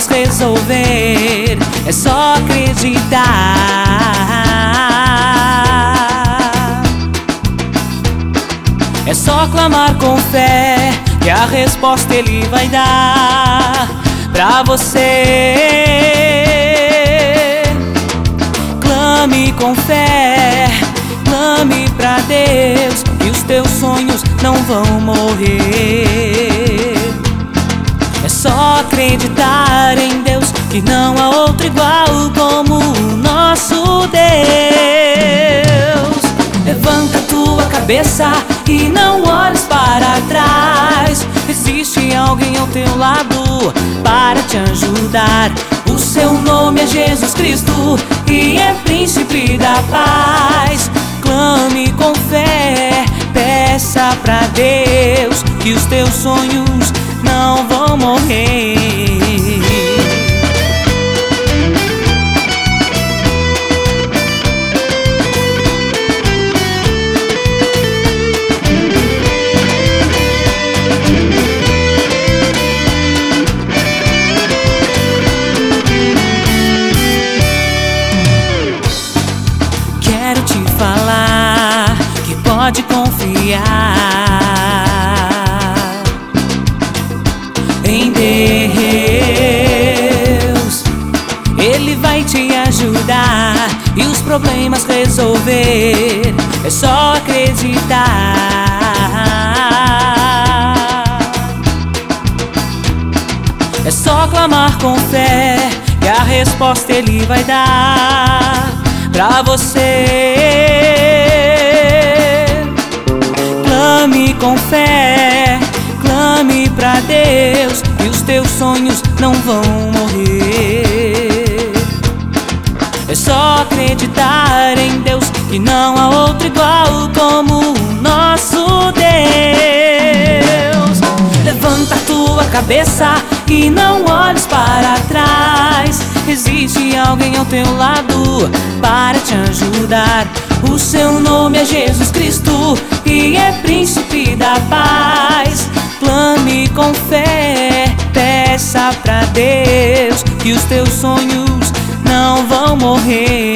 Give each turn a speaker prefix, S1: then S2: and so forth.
S1: problemas resolver. É só acreditar. É só clamar com fé, que a resposta Ele vai dar pra você. Clame com fé, clame pra Deus, e os teus sonhos não vão morrer. É só acreditar em Deus, que não há outro igual como o nosso Deus. Levanta tua cabeça e não olhes para trás. Existe alguém ao teu lado para te ajudar. O seu nome é Jesus Cristo e é príncipe da paz. Clame com fé, peça pra Deus, que os teus sonhos não vão morrer. Quero te falar que pode confiar em Deus. Ele vai te ajudar e os problemas resolver. É só acreditar. É só clamar com fé, que a resposta Ele vai dar pra você. Clame com fé, clame pra Deus, e os teus sonhos não vão morrer. É só acreditar em Deus, que não há outro igual como o nosso Deus. Levanta a tua cabeça e não olhes para trás. Existe alguém ao teu lado para te ajudar. O seu nome é Jesus Cristo e é príncipe da paz. Clame com fé, peça pra Deus, que os teus sonhos não vão morrer.